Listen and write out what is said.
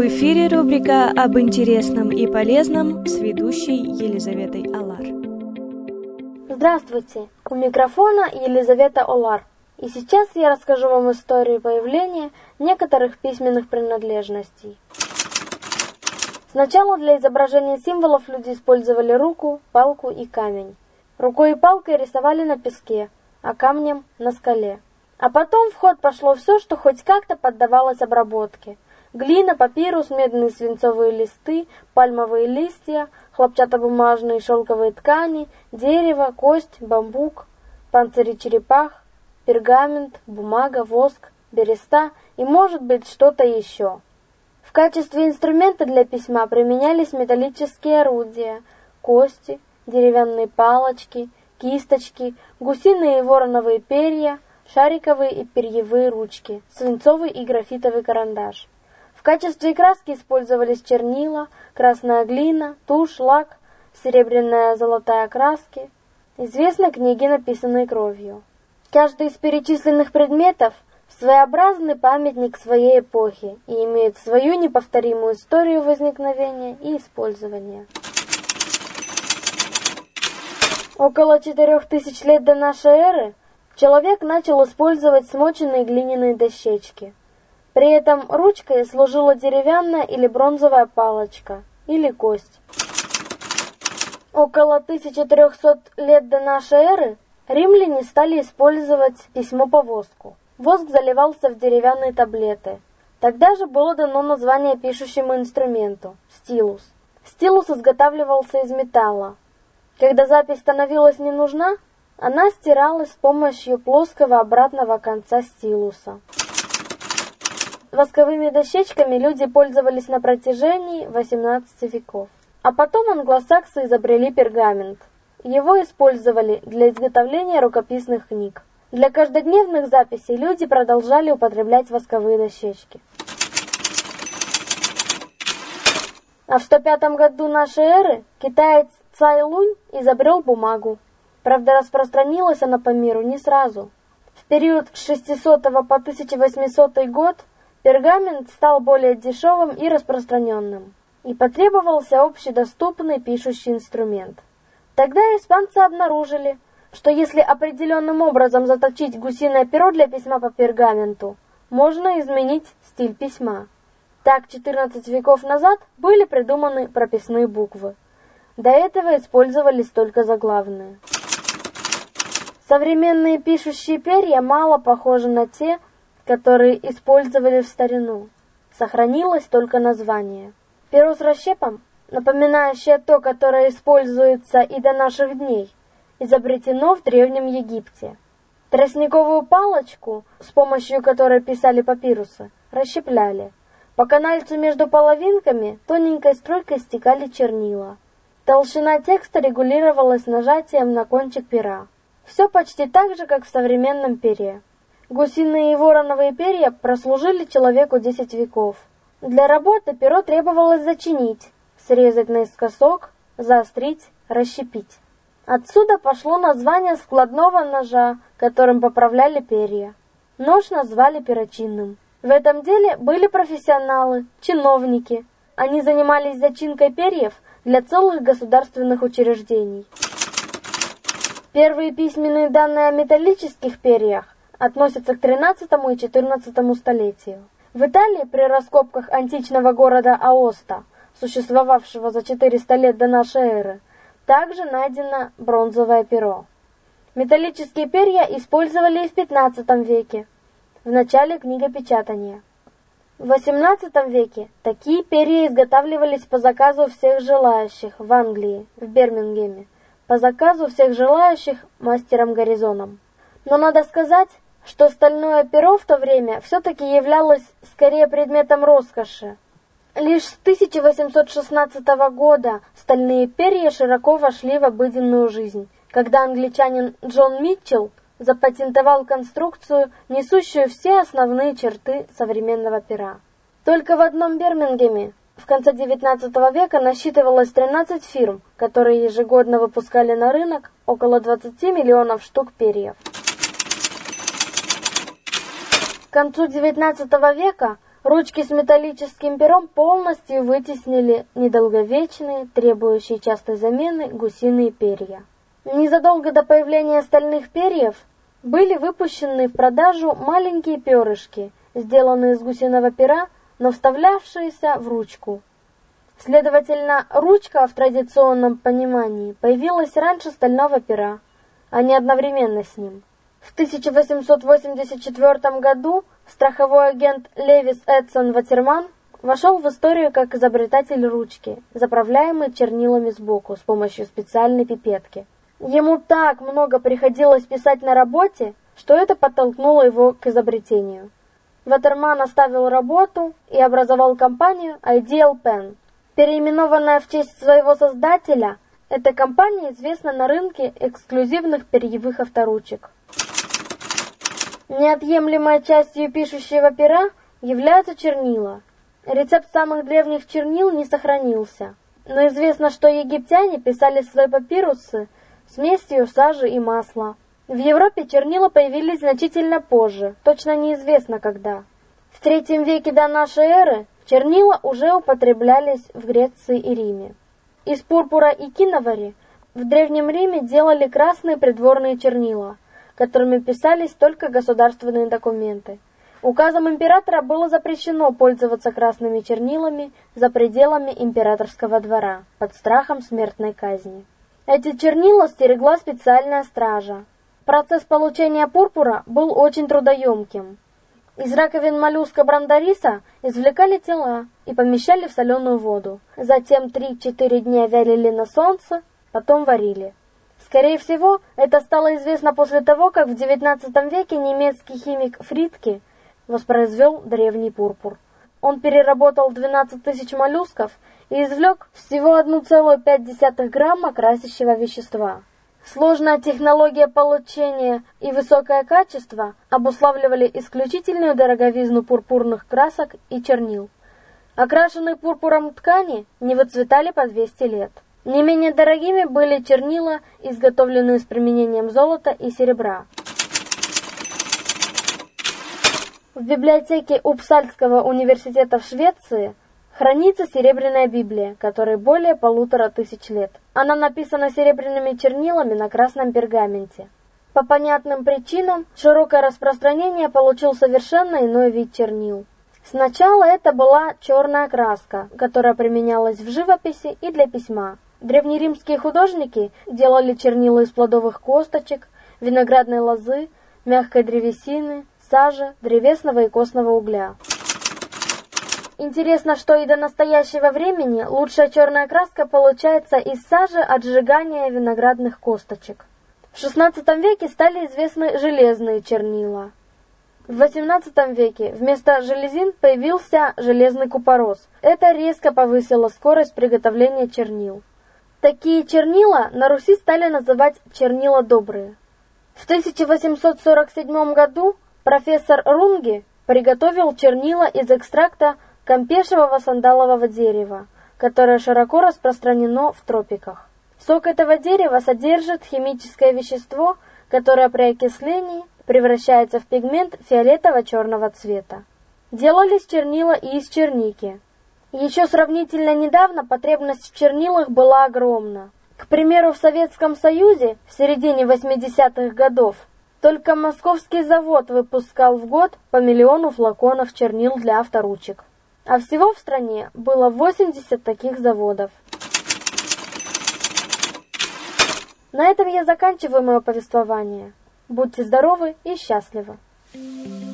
В эфире рубрика «Об интересном и полезном» с ведущей Елизаветой Олар. Здравствуйте! У микрофона Елизавета Олар. И сейчас я расскажу вам историю появления некоторых письменных принадлежностей. Сначала для изображения символов люди использовали руку, палку и камень. Рукой и палкой рисовали на песке, а камнем – на скале. А потом в ход пошло все, что хоть как-то поддавалось обработке. Глина, папирус, медные свинцовые листы, пальмовые листья, хлопчатобумажные и шелковые ткани, дерево, кость, бамбук, панцири черепах, пергамент, бумага, воск, береста и, может быть, что-то еще. В качестве инструмента для письма применялись металлические орудия, кости, деревянные палочки, кисточки, гусиные и вороновые перья, шариковые и перьевые ручки, свинцовый и графитовый карандаш. В качестве краски использовались чернила, красная глина, тушь, лак, серебряная, золотая краски. Известны книги, написанные кровью. Каждый из перечисленных предметов – своеобразный памятник своей эпохи и имеет свою неповторимую историю возникновения и использования. Около 4000 лет до нашей эры человек начал использовать смоченные глиняные дощечки. При этом ручкой служила деревянная или бронзовая палочка или кость. Около 1300 лет до нашей эры римляне стали использовать письмо по воску. Воск заливался в деревянные таблеты. Тогда же было дано название пишущему инструменту – стилус. Стилус изготавливался из металла. Когда запись становилась не нужна, она стиралась с помощью плоского обратного конца стилуса. Восковыми дощечками люди пользовались на протяжении 18 веков. А потом англосаксы изобрели пергамент. Его использовали для изготовления рукописных книг. Для каждодневных записей люди продолжали употреблять восковые дощечки. А в 105 году нашей эры китаец Цай Лунь изобрел бумагу. Правда, распространилась она по миру не сразу. В период с 600 по 1800 год пергамент стал более дешевым и распространенным, и потребовался общедоступный пишущий инструмент. Тогда испанцы обнаружили, что если определенным образом заточить гусиное перо для письма по пергаменту, можно изменить стиль письма. Так, 14 веков назад были придуманы прописные буквы. До этого использовались только заглавные. Современные пишущие перья мало похожи на те, которые использовали в старину. Сохранилось только название. Перо с расщепом, напоминающее то, которое используется и до наших дней, изобретено в Древнем Египте. Тростниковую палочку, с помощью которой писали папирусы, расщепляли. По канальцу между половинками тоненькой струйкой стекали чернила. Толщина текста регулировалась нажатием на кончик пера. Все почти так же, как в современном пере. Гусиные и вороновые перья прослужили человеку 10 веков. Для работы перо требовалось зачинить, срезать наискосок, заострить, расщепить. Отсюда пошло название складного ножа, которым поправляли перья. Нож назвали перочинным. В этом деле были профессионалы, чиновники. Они занимались зачинкой перьев для целых государственных учреждений. Первые письменные данные о металлических перьях относятся к XIII и XIV столетию. В Италии при раскопках античного города Аоста, существовавшего за 400 лет до нашей эры, также найдено бронзовое перо. Металлические перья использовали и в XV веке, в начале книгопечатания. В XVIII веке такие перья изготавливались по заказу всех желающих в Англии, в Бирмингеме, по заказу всех желающих мастером Гарризоном. Но надо сказать, что стальное перо в то время все-таки являлось скорее предметом роскоши. Лишь с 1816 года стальные перья широко вошли в обыденную жизнь, когда англичанин Джон Митчелл запатентовал конструкцию, несущую все основные черты современного пера. Только в одном Бирмингеме в конце XIX века насчитывалось 13 фирм, которые ежегодно выпускали на рынок около 20 миллионов штук перьев. К концу XIX века Ручки с металлическим пером полностью вытеснили недолговечные, требующие частой замены гусиные перья. Незадолго до появления стальных перьев были выпущены в продажу маленькие перышки, сделанные из гусиного пера, но вставлявшиеся в ручку. Следовательно, ручка в традиционном понимании появилась раньше стального пера, а не одновременно с ним. В 1884 году страховой агент Левис Эдсон Ватерман вошел в историю как изобретатель ручки, заправляемой чернилами сбоку с помощью специальной пипетки. Ему так много приходилось писать на работе, что это подтолкнуло его к изобретению. Ватерман оставил работу и образовал компанию Ideal Pen. Переименованная в честь своего создателя, эта компания известна на рынке эксклюзивных перьевых авторучек. Неотъемлемой частью пишущего пера являются чернила. Рецепт самых древних чернил не сохранился, но известно, что египтяне писали свои папирусы смесью сажи и масла. В Европе чернила появились значительно позже, точно неизвестно когда. В III веке до нашей эры чернила уже употреблялись в Греции и Риме. Из пурпура и киновари в Древнем Риме делали красные придворные чернила, которыми писались только государственные документы. Указом императора было запрещено пользоваться красными чернилами за пределами императорского двора под страхом смертной казни. Эти чернила стерегла специальная стража. Процесс получения пурпура был очень трудоемким. Из раковин моллюска брандариса извлекали тела и помещали в соленую воду. Затем 3-4 дня вялили на солнце, потом варили. Скорее всего, это стало известно после того, как в XIX веке немецкий химик Фридке воспроизвел древний пурпур. Он переработал 12 тысяч моллюсков и извлек всего 1,5 грамма красящего вещества. Сложная технология получения и высокое качество обуславливали исключительную дороговизну пурпурных красок и чернил. Окрашенные пурпуром ткани не выцветали по 200 лет. Не менее дорогими были чернила, изготовленные с применением золота и серебра. В библиотеке Упсальского университета в Швеции хранится серебряная Библия, которой более 1500 лет. Она написана серебряными чернилами на красном пергаменте. По понятным причинам широкое распространение получил совершенно иной вид чернил. Сначала это была черная краска, которая применялась в живописи и для письма. Древнеримские художники делали чернила из плодовых косточек, виноградной лозы, мягкой древесины, сажи, древесного и костного угля. Интересно, что и до настоящего времени лучшая черная краска получается из сажи от сжигания виноградных косточек. В XVI веке стали известны железные чернила. В XVIII веке вместо железин появился железный купорос. Это резко повысило скорость приготовления чернил. Такие чернила на Руси стали называть чернила добрые. В 1847 году профессор Рунге приготовил чернила из экстракта кампешевого сандалового дерева, которое широко распространено в тропиках. Сок этого дерева содержит химическое вещество, которое при окислении превращается в пигмент фиолетово-черного цвета. Делались чернила и из черники. Еще сравнительно недавно потребность в чернилах была огромна. К примеру, в Советском Союзе в середине 80-х годов только московский завод выпускал в год по 1 миллиону флаконов чернил для авторучек. А всего в стране было 80 таких заводов. На этом я заканчиваю мое повествование. Будьте здоровы и счастливы!